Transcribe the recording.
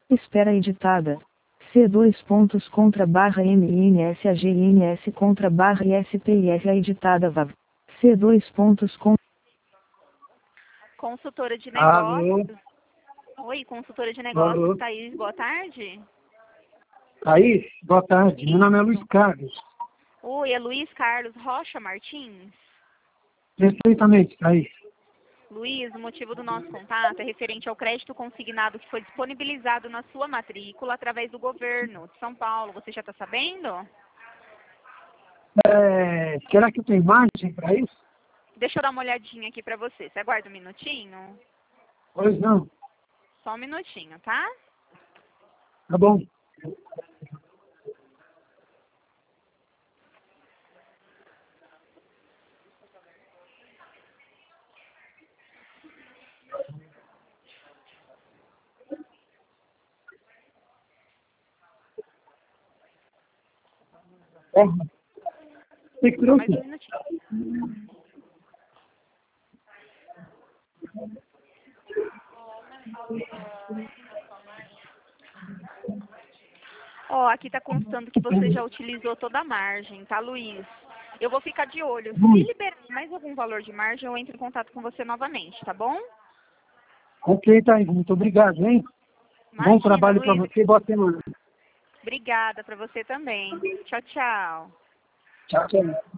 Espera editada. C2 pontos contra barra MINSAGINS contra barra ISPIR editada VAV. C2 pontos contra. Consultora de Alô? negócios. Oi, consultora de negócios, Alô? Thaís, boa tarde. Thaís, boa tarde. Meu nome é Luiz Carlos. Oi, é Luiz Carlos Rocha Martins. Perfeitamente, Thaís. Luiz, o motivo do nosso contato é referente ao crédito consignado que foi disponibilizado na sua matrícula através do governo de São Paulo. Você já está sabendo? Será que tem margem para isso? Deixa eu dar uma olhadinha aqui para você. Você aguarda um minutinho? Pois não. Só um minutinho, tá? Tá bom. Você que Só mais um trouxe? minutinho. Ó, aqui está constando que você já utilizou toda a margem, tá, Luiz? Eu vou ficar de olho. Se liberar mais algum valor de margem, eu entro em contato com você novamente, tá bom? Ok, Thaís. Muito obrigado, hein? Bom Imagina, trabalho para Luiz. você e boa semana. Obrigada para você também. Tchau, tchau. Tchau, tchau.